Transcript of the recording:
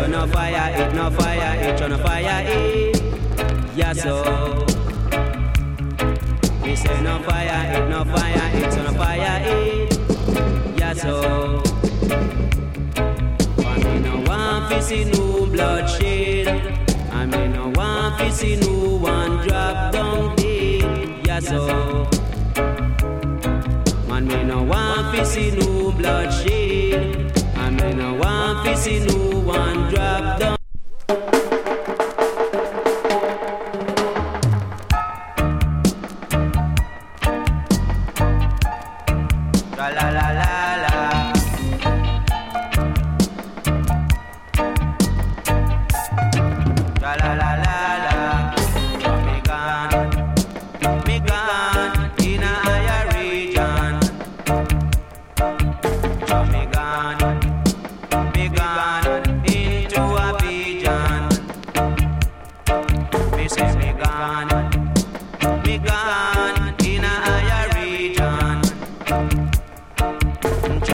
so no fire it, no fire it, so no fire it. Yeah, so. Me say no fire it, no fire it, so no fire it. Yeah, so. I me no want to see no bloodshed. I me no want to see no one drop down dead. Yeah, so. Man, me no want to see no bloodshed. I me no want to see no one drop down. La la la la la. La la la la la. So me gone in a higher region. So me gone into a vision. Me say me gone.